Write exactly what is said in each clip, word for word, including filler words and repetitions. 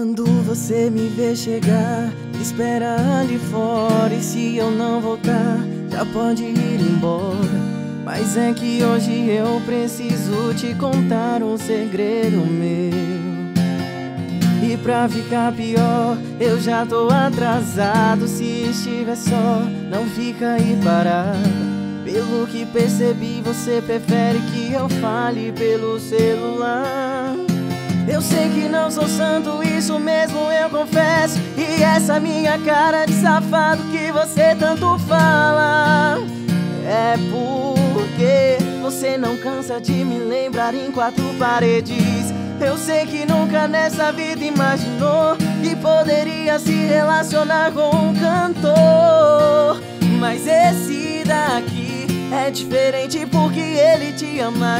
Quando você me vê chegar, espera ali fora. E se eu não voltar, já pode ir embora. Mas é que hoje eu preciso te contar um segredo meu. E pra ficar pior, eu já tô atrasado. Se estiver só, não fica aí parada. Pelo que percebi, você prefere que eu fale pelo celular. Eu sei que não sou santo, isso mesmo eu confesso. E essa minha cara de safado que você tanto fala é porque você não cansa de me lembrar em quatro paredes. Eu sei que nunca nessa vida imaginou que poderia se relacionar com um cantor. Mas esse daqui é diferente porque ele te ama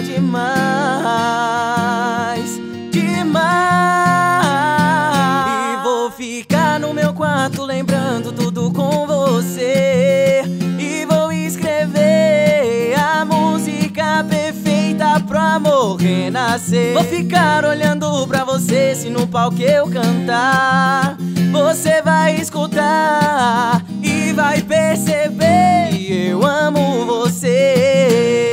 demais, demais. E vou ficar no meu quarto lembrando tudo com você. E vou escrever a música perfeita pro amor renascer. Vou ficar olhando pra você, se no palco eu cantar, você vai escutar e vai perceber que eu amo você.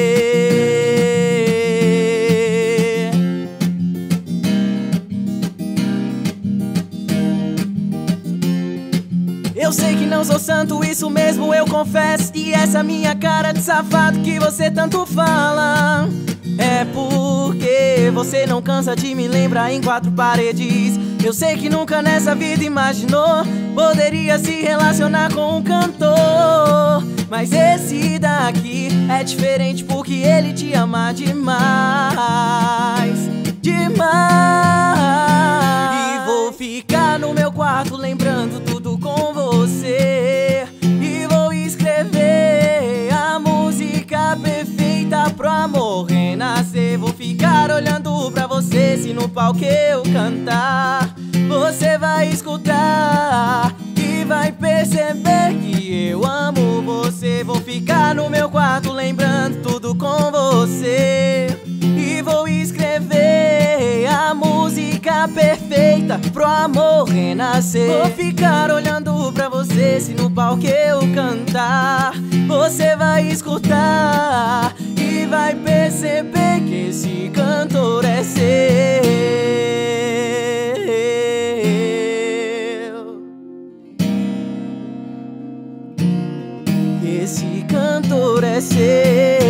Eu sei que não sou santo, isso mesmo eu confesso. E essa minha cara de safado que você tanto fala é porque você não cansa de me lembrar em quatro paredes. Eu sei que nunca nessa vida imaginou poderia se relacionar com um cantor. Mas esse daqui é diferente porque ele te ama demais, demais. E vou ficar no meu quarto lembrando tudo com você. E vou escrever a música perfeita pro amor renascer. Vou ficar olhando pra você, se no palco eu cantar, você vai escutar e vai perceber que eu amo você. Vou ficar no meu quarto lembrando tudo com você. E vou escrever a música perfeita pro amor renascer. Vou ficar olhando pra você, se no palco eu cantar, você vai escutar e vai perceber que esse cantor é seu. Esse cantor é seu.